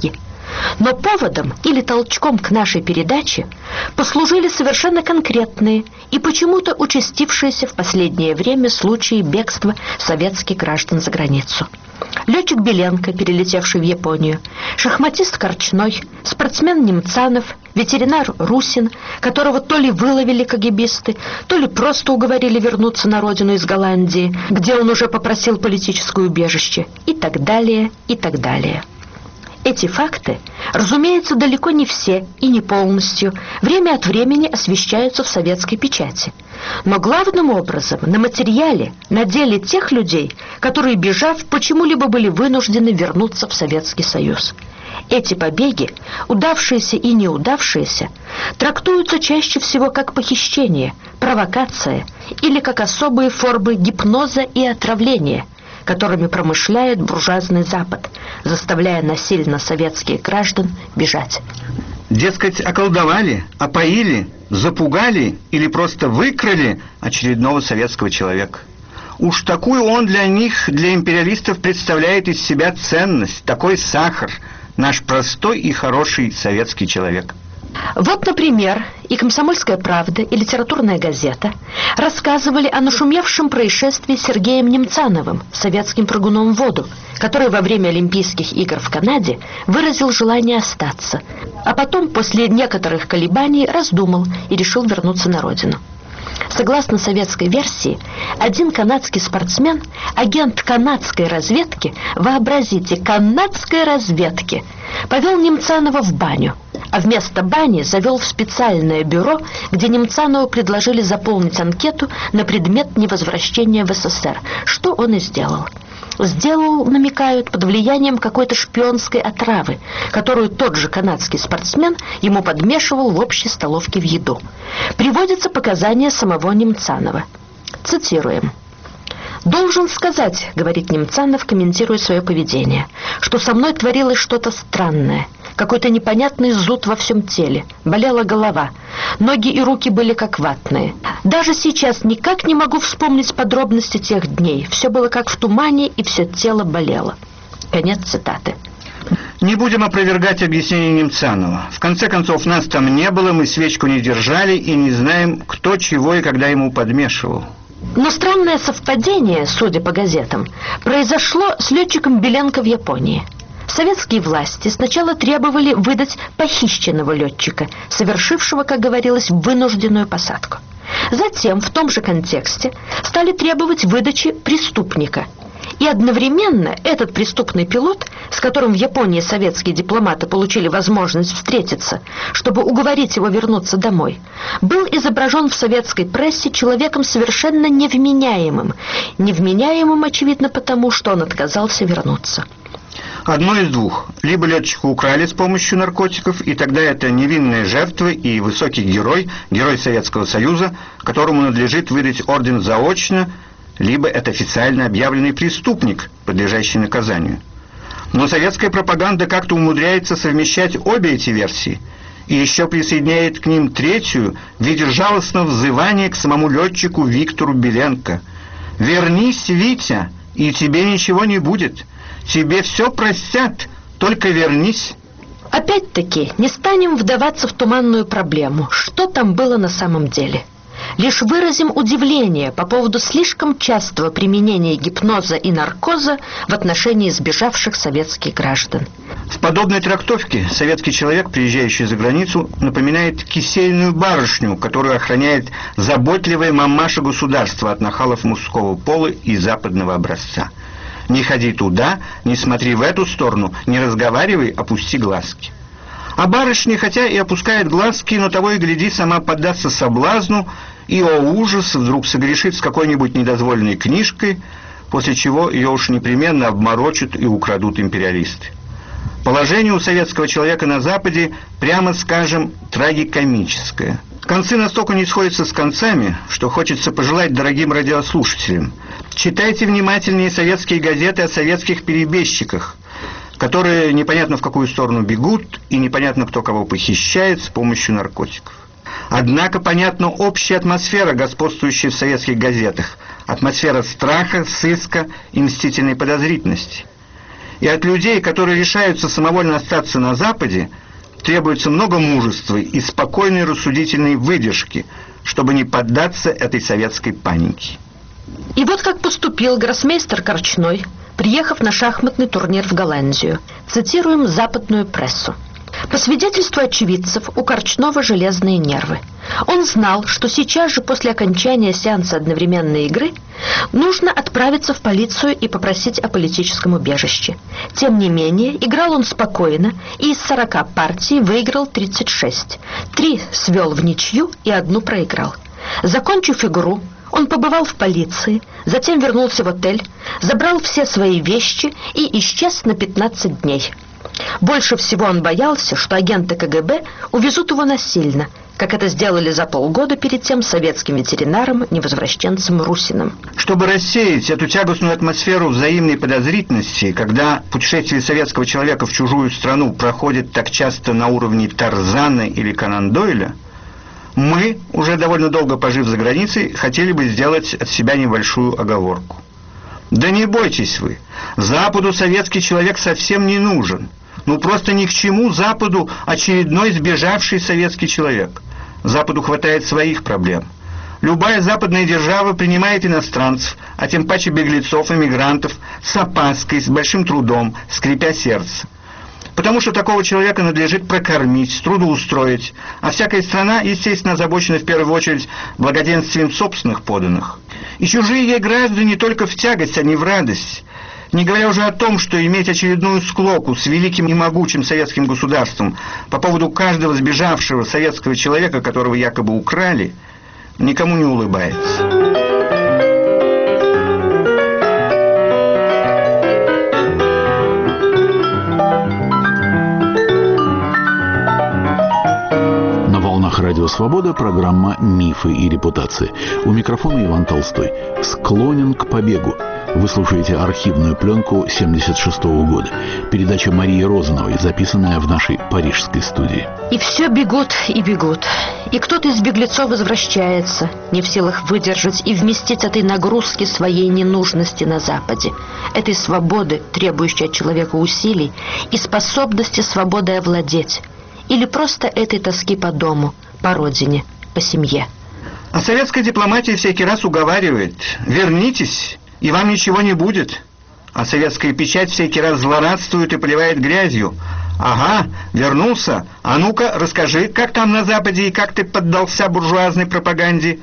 Но поводом или толчком к нашей передаче послужили совершенно конкретные и почему-то участившиеся в последнее время случаи бегства советских граждан за границу. Летчик Беленко, перелетевший в Японию, шахматист Корчной, спортсмен Немцанов, ветеринар Русин, которого то ли выловили кагибисты, то ли просто уговорили вернуться на родину из Голландии, где он уже попросил политическое убежище, и так далее, и так далее. Эти факты, разумеется, далеко не все и не полностью, время от времени освещаются в советской печати. Но главным образом на материале, на деле тех людей, которые, бежав, почему-либо были вынуждены вернуться в Советский Союз. Эти побеги, удавшиеся и неудавшиеся, трактуются чаще всего как похищение, провокация или как особые формы гипноза и отравления, которыми промышляет буржуазный Запад, заставляя насильно советских граждан бежать.
Дескать, околдовали, опоили, запугали или просто выкрали очередного советского человека. Уж такую он для них, для империалистов, представляет из себя ценность, такой сахар, наш простой и хороший советский человек.
Вот, например, и «Комсомольская правда», и «Литературная газета» рассказывали о нашумевшем происшествии с Сергеем Немцановым, советским прыгуном в воду, который во время Олимпийских игр в Канаде выразил желание остаться, а потом, после некоторых колебаний, раздумал и решил вернуться на родину. Согласно советской версии, один канадский спортсмен, агент канадской разведки, вообразите, канадской разведки, повел Немцанова в баню, а вместо бани завел в специальное бюро, где Немцанову предложили заполнить анкету на предмет невозвращения в СССР, что он и сделал. Сделал, намекают, под влиянием какой-то шпионской отравы, которую тот же канадский спортсмен ему подмешивал в общей столовке в еду. Приводятся показания самого Немцанова. Цитируем. «Должен сказать, — говорит Немцанов, комментируя свое поведение, — что со мной творилось что-то странное, какой-то непонятный зуд во всем теле, болела голова, ноги и руки были как ватные. Даже сейчас никак не могу вспомнить подробности тех дней, все было как в тумане и все тело болело». Конец цитаты.
Не будем опровергать объяснение Немцанова. В конце концов, нас там не было, мы свечку не держали и не знаем, кто чего и когда ему подмешивал.
Но странное совпадение, судя по газетам, произошло с летчиком Беленко в Японии. Советские власти сначала требовали выдать похищенного летчика, совершившего, как говорилось, вынужденную посадку. Затем, в том же контексте, стали требовать выдачи преступника. И одновременно этот преступный пилот, с которым в Японии советские дипломаты получили возможность встретиться, чтобы уговорить его вернуться домой, был изображен в советской прессе человеком совершенно невменяемым. Невменяемым, очевидно, потому, что он отказался вернуться.
Одно из двух. Либо летчика украли с помощью наркотиков, и тогда это невинная жертва и высокий герой, герой Советского Союза, которому надлежит выдать орден заочно, либо это официально объявленный преступник, подлежащий наказанию. Но советская пропаганда как-то умудряется совмещать обе эти версии и еще присоединяет к ним третью в виде жалостного взывания к самому летчику Виктору Беленко. «Вернись, Витя, и тебе ничего не будет. Тебе все простят, только вернись».
Опять-таки, не станем вдаваться в туманную проблему, что там было на самом деле. Лишь выразим удивление по поводу слишком частого применения гипноза и наркоза в отношении сбежавших советских граждан.
В подобной трактовке советский человек, приезжающий за границу, напоминает кисейную барышню, которую охраняет заботливая мамаша государства от нахалов мужского пола и западного образца. Не ходи туда, не смотри в эту сторону, не разговаривай, опусти глазки. А барышня, хотя и опускает глазки, но того и гляди, сама поддастся соблазну и, о ужас, вдруг согрешит с какой-нибудь недозволенной книжкой, после чего ее уж непременно обморочат и украдут империалисты. Положение у советского человека на Западе, прямо скажем, трагикомическое. Концы настолько не сходятся с концами, что хочется пожелать дорогим радиослушателям: читайте внимательнее советские газеты о советских перебежчиках, которые непонятно в какую сторону бегут и непонятно кто кого похищает с помощью наркотиков. Однако понятна общая атмосфера, господствующая в советских газетах, атмосфера страха, сыска и мстительной подозрительности. И от людей, которые решаются самовольно остаться на Западе, требуется много мужества и спокойной рассудительной выдержки, чтобы не поддаться этой советской панике.
И вот как поступил гроссмейстер Корчной, приехав на шахматный турнир в Голландию. Цитируем западную прессу. По свидетельству очевидцев, у Корчного железные нервы. Он знал, что сейчас же после окончания сеанса одновременной игры нужно отправиться в полицию и попросить о политическом убежище. Тем не менее, играл он спокойно и из 40 партий выиграл 36. 3 свел в ничью и 1 проиграл. Закончив игру, он побывал в полиции, затем вернулся в отель, забрал все свои вещи и исчез на 15 дней. Больше всего он боялся, что агенты КГБ увезут его насильно, как это сделали за полгода перед тем советским ветеринаром-невозвращенцем Русиным.
Чтобы рассеять эту тягостную атмосферу взаимной подозрительности, когда путешествие советского человека в чужую страну проходит так часто на уровне Тарзана или Конан Дойля, мы, уже довольно долго пожив за границей, хотели бы сделать от себя небольшую оговорку. Да не бойтесь вы, Западу советский человек совсем не нужен. Ну просто ни к чему Западу очередной сбежавший советский человек. Западу хватает своих проблем. Любая западная держава принимает иностранцев, а тем паче беглецов, эмигрантов, с опаской, с большим трудом, скрипя сердце. Потому что такого человека надлежит прокормить, трудоустроить, а всякая страна, естественно, озабочена в первую очередь благоденствием собственных подданных. И чужие ей граждане только в тягость, а не в радость. Не говоря уже о том, что иметь очередную склоку с великим и могучим советским государством по поводу каждого сбежавшего советского человека, которого якобы украли, никому не улыбается.
Радио «Свобода», программа «Мифы и репутации». У микрофона Иван Толстой. «Склонен к побегу». Вы слушаете архивную пленку 1976 года. Передача Марии Розановой, записанная в нашей парижской студии.
И все бегут и бегут. И кто-то из беглецов возвращается, не в силах выдержать и вместить этой нагрузки своей ненужности на Западе. Этой свободы, требующей от человека усилий, и способности свободой овладеть. Или просто этой тоски по дому, по родине, по семье.
А советская дипломатия всякий раз уговаривает: вернитесь, и вам ничего не будет. А советская печать всякий раз злорадствует и поливает грязью. Ага, вернулся, а ну-ка расскажи, как там на Западе и как ты поддался буржуазной пропаганде.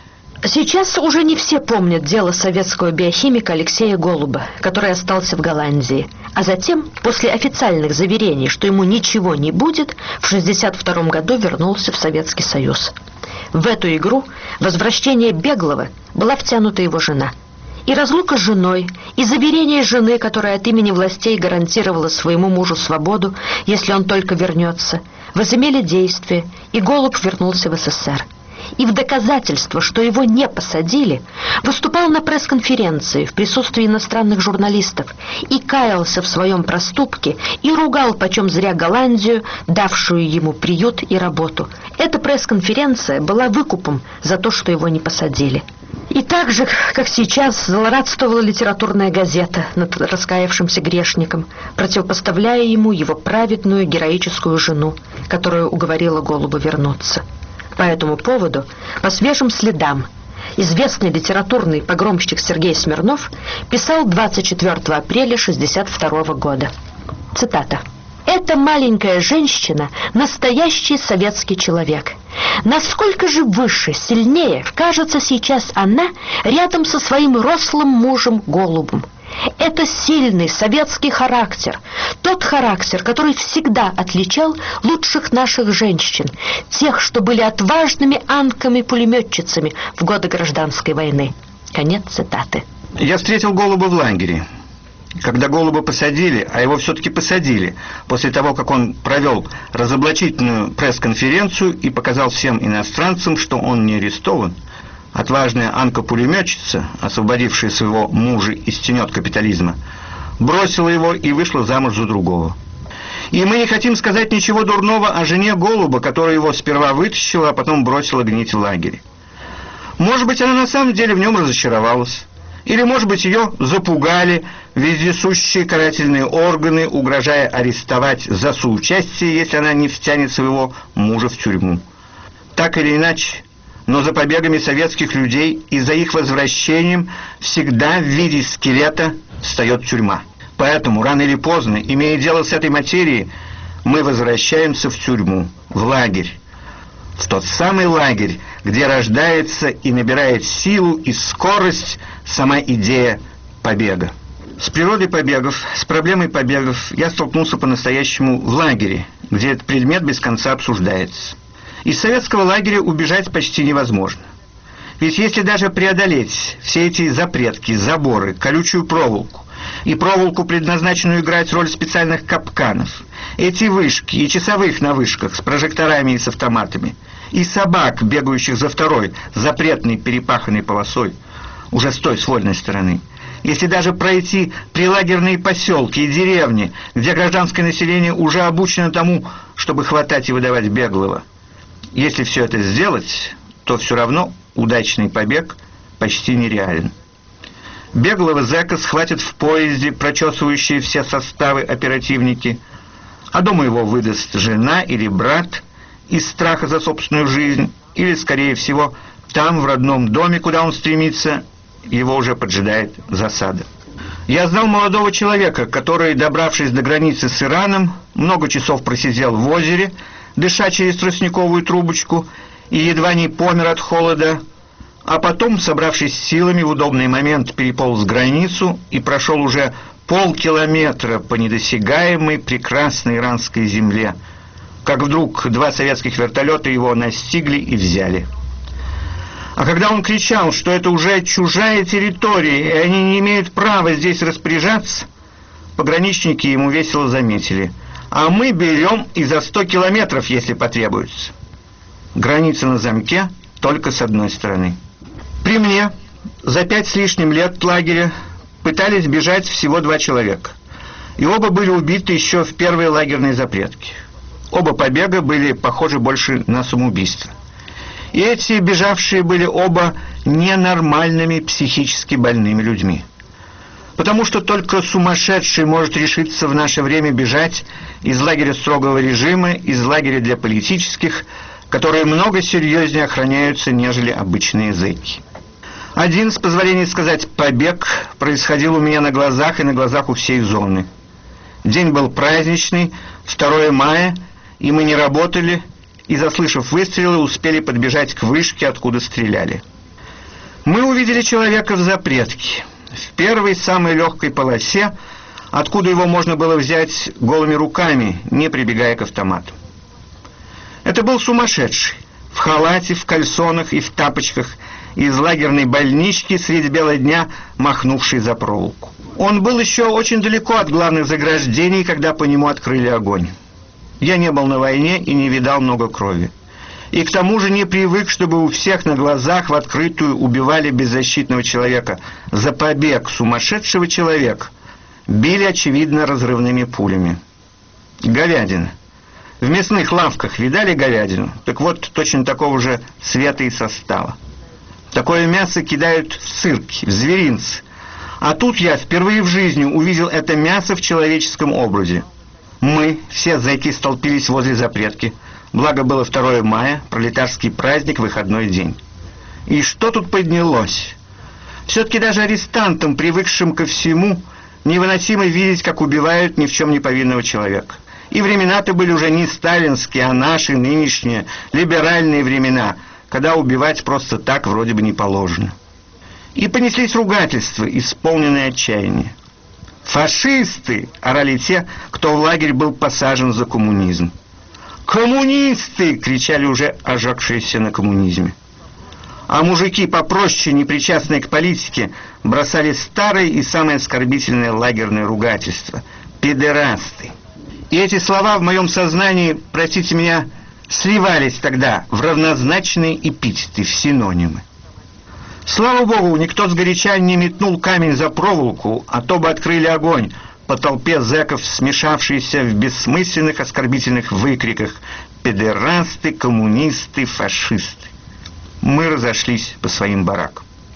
Сейчас уже не все помнят дело советского биохимика Алексея Голуба, который остался в Голландии. А затем, после официальных заверений, что ему ничего не будет, в 1962 году вернулся в Советский Союз. В эту игру возвращение беглого была втянута его жена. И разлука с женой, и заверение жены, которая от имени властей гарантировала своему мужу свободу, если он только вернется, возымели действие, и Голуб вернулся в СССР. И в доказательство, что его не посадили, выступал на пресс-конференции в присутствии иностранных журналистов и каялся в своем проступке и ругал почем зря Голландию, давшую ему приют и работу. Эта пресс-конференция была выкупом за то, что его не посадили. И так же, как сейчас, злорадствовала литературная газета над раскаявшимся грешником, противопоставляя ему его праведную героическую жену, которая уговорила Голуба вернуться. По этому поводу, по свежим следам, известный литературный погромщик Сергей Смирнов писал 24 апреля 1962 года. Цитата. «Эта маленькая женщина – настоящий советский человек. Насколько же выше, сильнее кажется сейчас она рядом со своим рослым мужем Голубом. Это сильный советский характер, тот характер, который всегда отличал лучших наших женщин, тех, что были отважными анками-пулеметчицами в годы гражданской войны». Конец цитаты.
Я встретил Голуба в лагере. Когда Голуба посадили, а его все-таки посадили, после того, как он провел разоблачительную пресс-конференцию и показал всем иностранцам, что он не арестован, отважная анка-пулеметчица, освободившая своего мужа из тенет капитализма, бросила его и вышла замуж за другого. И мы не хотим сказать ничего дурного о жене Голуба, которая его сперва вытащила, а потом бросила гнить в лагере. Может быть, она на самом деле в нем разочаровалась. Или, может быть, ее запугали вездесущие карательные органы, угрожая арестовать за соучастие, если она не втянет своего мужа в тюрьму. Так или иначе, но за побегами советских людей и за их возвращением всегда в виде скелета встает тюрьма. Поэтому, рано или поздно, имея дело с этой материей, мы возвращаемся в тюрьму, в лагерь. В тот самый лагерь, где рождается и набирает силу и скорость сама идея побега. С природой побегов, с проблемой побегов я столкнулся по-настоящему в лагере, где этот предмет без конца обсуждается. Из советского лагеря убежать почти невозможно. Ведь если даже преодолеть все эти запретки, заборы, колючую проволоку, и проволоку, предназначенную играть роль специальных капканов, эти вышки и часовых на вышках с прожекторами и с автоматами, и собак, бегающих за второй, запретной перепаханной полосой, уже с той, с вольной стороны, если даже пройти прилагерные поселки и деревни, где гражданское население уже обучено тому, чтобы хватать и выдавать беглого, если все это сделать, то все равно удачный побег почти нереален. Беглого зэка схватят в поезде прочесывающие все составы оперативники, а дома его выдаст жена или брат из страха за собственную жизнь, или, скорее всего, там, в родном доме, куда он стремится, его уже поджидает засада. Я знал молодого человека, который, добравшись до границы с Ираном, много часов просидел в озере, дыша через тростниковую трубочку, и едва не помер от холода, а потом, собравшись силами, в удобный момент переполз границу и прошел уже полкилометра по недосягаемой прекрасной иранской земле, как вдруг 2 советских вертолета его настигли и взяли. А когда он кричал, что это уже чужая территория, и они не имеют права здесь распоряжаться, пограничники ему весело заметили: а мы берем и за 100 километров, если потребуется. Граница на замке только с одной стороны. При мне за 5 с лишним лет лагеря пытались бежать всего 2 человека. И оба были убиты еще в первой лагерной запретке. Оба побега были похожи больше на самоубийство. И эти бежавшие были оба ненормальными, психически больными людьми. Потому что только сумасшедший может решиться в наше время бежать из лагеря строгого режима, из лагеря для политических, которые много серьезнее охраняются, нежели обычные зэки. Один, с позволения сказать, побег происходил у меня на глазах и на глазах у всей зоны. День был праздничный, 2 мая, и мы не работали, и, заслышав выстрелы, успели подбежать к вышке, откуда стреляли. Мы увидели человека в запретке, в первой самой легкой полосе, откуда его можно было взять голыми руками, не прибегая к автомату. Это был сумасшедший, в халате, в кальсонах и в тапочках, из лагерной больнички средь бела дня, махнувший за проволоку. Он был еще очень далеко от главных заграждений, когда по нему открыли огонь. Я не был на войне и не видал много крови. И к тому же не привык, чтобы у всех на глазах в открытую убивали беззащитного человека. За побег сумасшедшего человека били, очевидно, разрывными пулями. Говядина. В мясных лавках видали говядину? Так вот, точно такого же цвета и состава. Такое мясо кидают в цирки, в зверинцы. А тут я впервые в жизни увидел это мясо в человеческом образе. Мы, все зэки, столпились возле запретки. Благо было 2 мая, пролетарский праздник, выходной день. И что тут поднялось? Все-таки даже арестантам, привыкшим ко всему, невыносимо видеть, как убивают ни в чем не повинного человека. И времена-то были уже не сталинские, а наши, нынешние, либеральные времена, когда убивать просто так вроде бы не положено. И понеслись ругательства, исполненные отчаяния. «Фашисты!» — орали те, кто в лагерь был посажен за коммунизм. «Коммунисты!» — кричали уже ожегшиеся на коммунизме. А мужики попроще, не причастные к политике, бросали старое и самое оскорбительное лагерное ругательство — «педерасты». И эти слова в моем сознании, простите меня, сливались тогда в равнозначные эпитеты, в синонимы. Слава богу, никто сгоряча не метнул камень за проволоку, а то бы открыли огонь по толпе зэков, смешавшейся в бессмысленных оскорбительных выкриках «педерасты», «коммунисты», «фашисты». Мы разошлись по своим баракам.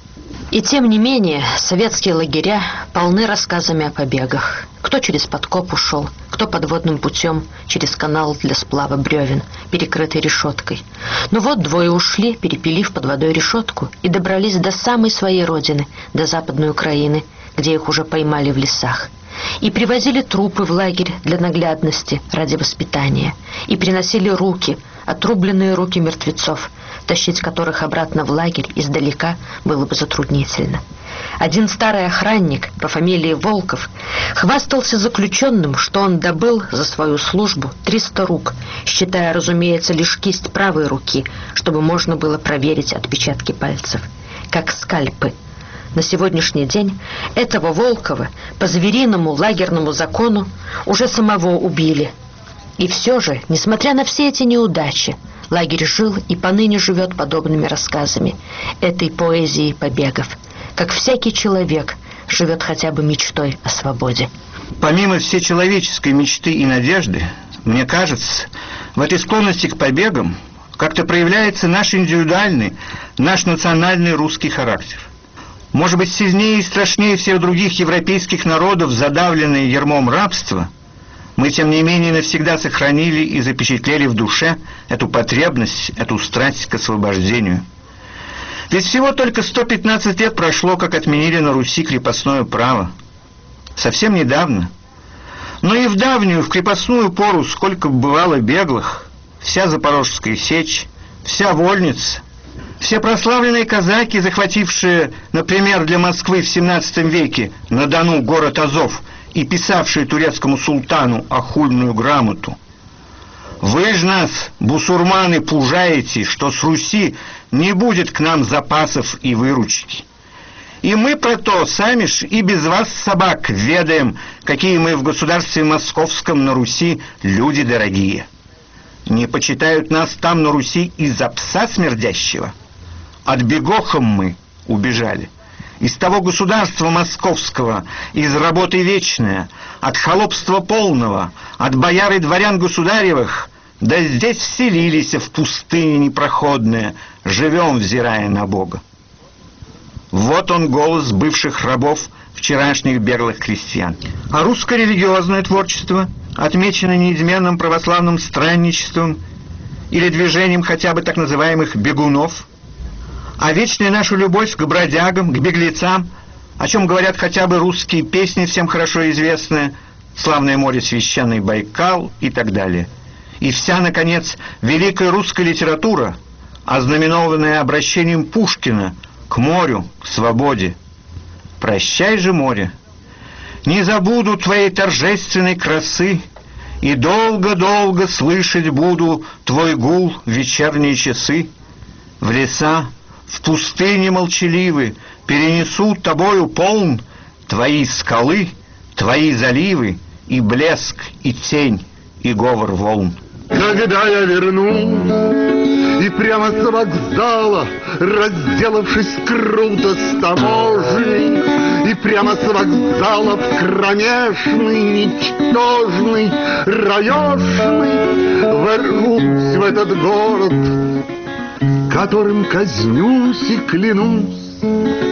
И тем не менее, советские лагеря полны рассказами о побегах. Кто через подкоп ушел, кто подводным путем через канал для сплава бревен, перекрытый решеткой. Но вот двое ушли, перепилив под водой решетку, и добрались до самой своей родины, до Западной Украины, где их уже поймали в лесах. И привозили трупы в лагерь для наглядности, ради воспитания. И приносили руки, отрубленные руки мертвецов, тащить которых обратно в лагерь издалека было бы затруднительно. Один старый охранник по фамилии Волков хвастался заключенным, что он добыл за свою службу 300 рук, считая, разумеется, лишь кисть правой руки, чтобы можно было проверить отпечатки пальцев, как скальпы. На сегодняшний день этого Волкова по звериному лагерному закону уже самого убили. И все же, несмотря на все эти неудачи, лагерь жил и поныне живет подобными рассказами, этой поэзией побегов, как всякий человек живет хотя бы мечтой о свободе.
Помимо всечеловеческой мечты и надежды, мне кажется, в этой склонности к побегам как-то проявляется наш индивидуальный, наш национальный русский характер. Может быть, сильнее и страшнее всех других европейских народов, задавленные ярмом рабства, мы, тем не менее, навсегда сохранили и запечатлели в душе эту потребность, эту страсть к освобождению. Ведь всего только 115 лет прошло, как отменили на Руси крепостное право. Совсем недавно. Но и в давнюю, в крепостную пору, сколько бывало беглых, вся Запорожская сечь, вся Вольница, все прославленные казаки, захватившие, например, для Москвы в XVII веке на Дону город Азов и писавшие турецкому султану охульную грамоту. Вы ж нас, бусурманы, пужаете, что с Руси не будет к нам запасов и выручки. И мы про то сами ж и без вас, собак, ведаем, какие мы в государстве московском на Руси люди дорогие. Не почитают нас там на Руси из-за пса смердящего. От бегохом мы убежали. Из того государства московского, из работы вечная, от холопства полного, от бояр и дворян государевых, да здесь вселились в пустыне непроходные, живем, взирая на Бога. Вот он голос бывших рабов, вчерашних беглых крестьян. А русское религиозное творчество, отмечено неизменным православным странничеством или движением хотя бы так называемых бегунов, а вечная наша любовь к бродягам, к беглецам, о чем говорят хотя бы русские песни, всем хорошо известные, «Славное море, священный Байкал» и так далее. И вся, наконец, великая русская литература, ознаменованная обращением Пушкина к морю, к свободе. Прощай же, море, не забуду твоей торжественной красы, и долго-долго слышать буду твой гул в вечерние часы. В леса, в пустыне молчаливы перенесу тобою полн твои скалы, твои заливы, и блеск, и тень, и говор волн.
Когда я вернусь, и прямо с вокзала, разделавшись круто с таможней, и прямо с вокзала в кромешный, ничтожный, раешный, ворвусь в этот город, которым казнюсь и клянусь,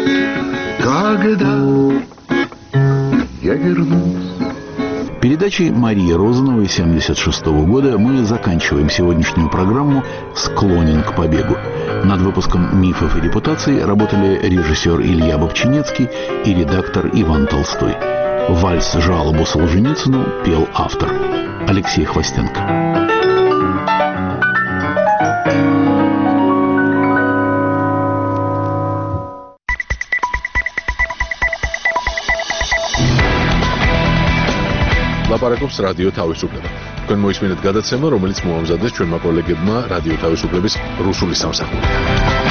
когда я вернусь.
Передачей Марии Розановой 1976 года мы заканчиваем сегодняшнюю программу «Склонен к побегу». Над выпуском «Мифов и репутаций» работали режиссер Илья Бобчинецкий и редактор Иван Толстой. Вальс-жалобу Солженицыну пел автор Алексей Хвостенко.
ლაპარაკობს რადიო თავისუფლება. თქვენ მოისმინეთ გადაცემა, რომელიც მოამზადეს ჩვენმა კოლეგებმა რადიო თავისუფლების რუსული სამსახურიდან.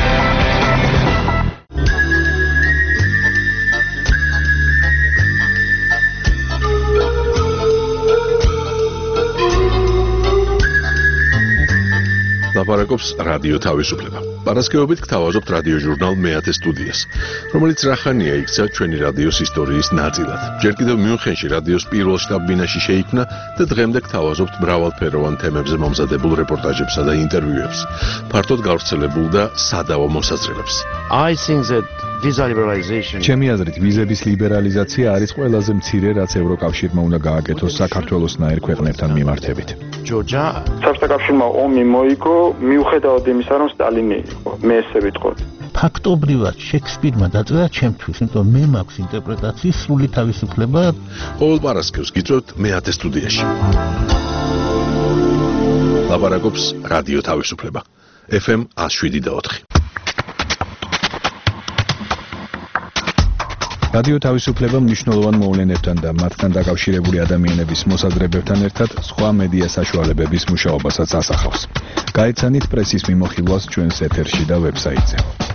ლაპარაკობს რადიო თავისუფლება. პარასკევობით გთავაზობთ რადიო ჟურნალ მეათე სტუდიას, რომელიც რახანია იქცა ჩვენი რადიოს ისტორიის ნაწილად. ჯერ კიდევ მიუნხენში რადიოს პირველ შტაბ-ბინაში შეიქმნა და დღემდე გთავაზობთ მრავალფეროვან თემებზე მომზადებულ რეპორტაჟებსა და ინტერვიუებს, ფართოდ გავრცელებულ და სადავო მოსაზრებებს.
I think that ჩემი აზრით, ვიზების ლიბერალიზაცია არის ყველაზე მცირე, რაც ევროკავშირმა უნდა გააკეთოს საქართველოსნაირ ქვეყნებთან მიმართებით.
საბჭოთა კავშირმა ომი მოიგო, მიუხედავად იმისა, რომ სტალინი იყო. მე ესე ვიტყოდი.
ფაქტობრივად შექსპირმა დაწერა ჩემთვის, იმიტომ მე მაქვს ინტერპრეტაციის სრული თავისუფლება.
ყოველ პარასკევს გიწევთ მე-10 სტუდიაში. ლაპარაკობს რადიო თავისუფლება. FM 107.4.
რადიო თავისუფლება მნიშვნელოვან მოვლენებთან და მათთან დაკავშირებული ადამიანების მოსაზრებებთან ერთად სხვა მედია საშუალებების მუშაობასაც ასახავს. გაეცანით პრესის მიმოხილვას ჩვენს ეთერში და ვებსაიტზე.